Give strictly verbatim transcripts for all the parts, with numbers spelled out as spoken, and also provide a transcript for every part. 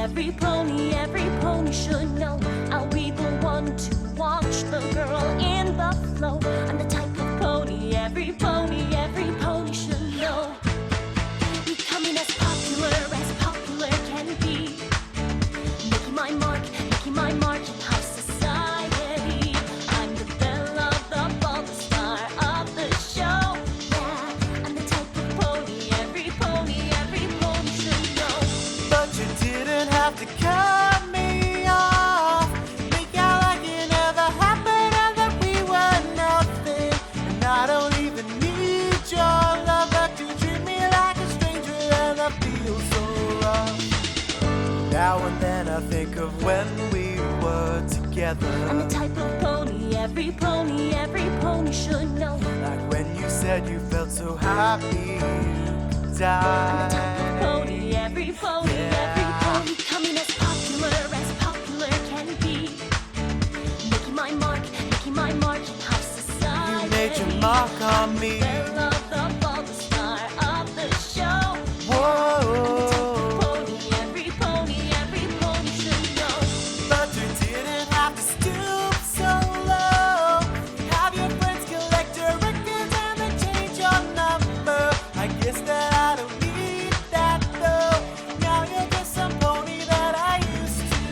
every pony, every pony should know. I'll be the one to watch the girl in the flow. I'm the type of pony, every pony, every pony should know. Becoming as popular as popular can be. Making my mark, making my mark in high society. I'm the belle of the ball, the star of the show. Yeah, I'm the type of pony, every pony, every pony should know. But you didn't have to cut me off. Make out like it never happened and that we were nothing. And I don't even need your love, but you treat me like a stranger and I feel so rough. Now and then I think of when we were together. I'm the type of pony, every pony, every pony should know. Like when you said you felt so happy you could I'm the type die. of pony, every pony, every pony. Coming as popular as popular can be. Making my mark, making my mark in high society. You made your mark on me. Belle of the ball, the star of the show. Whoa. Pony, every pony, every pony should know. But you didn't have to stoop so low. Have your friends collect your records and then change your number. I guess that I don't need that though. Now you're just some pony that I used to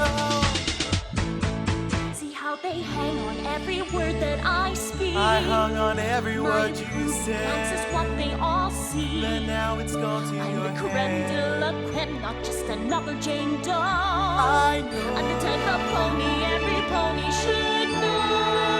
know. See how they hang on every word that I speak. I hung on every My word you approval counts said, is what they all see. but now it's gone to I'm your the creme de head. la creme, not just another Jane Doe. I know. I'm the type of pony every pony should know.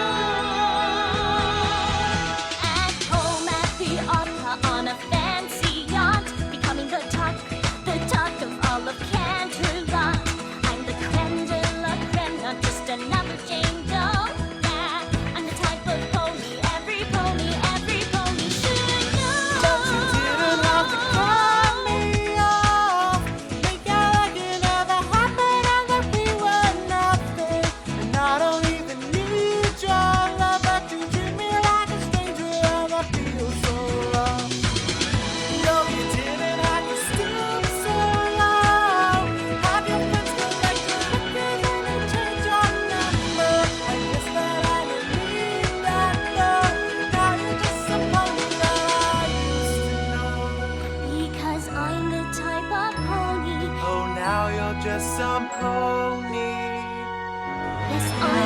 At home at the opera on a fancy yacht, becoming the talk, the talk of all of Canterlot. I'm the creme de la creme, not just another Jane Doe. Yeah, I'm the type of pony every pony, every pony should know. But you didn't have to cut me off. Make out like it never happened and that we were nothing. And I don't even need your love, but you treat me like a stranger and I feel so rough. No, you didn't have to stoop so low. Have your friends collect your records and then change your number. I guess that I don't need that though. Now you're just some pony that I used to know. Because I'm the type of pony. Oh, now you're just some pony. Yes, I'm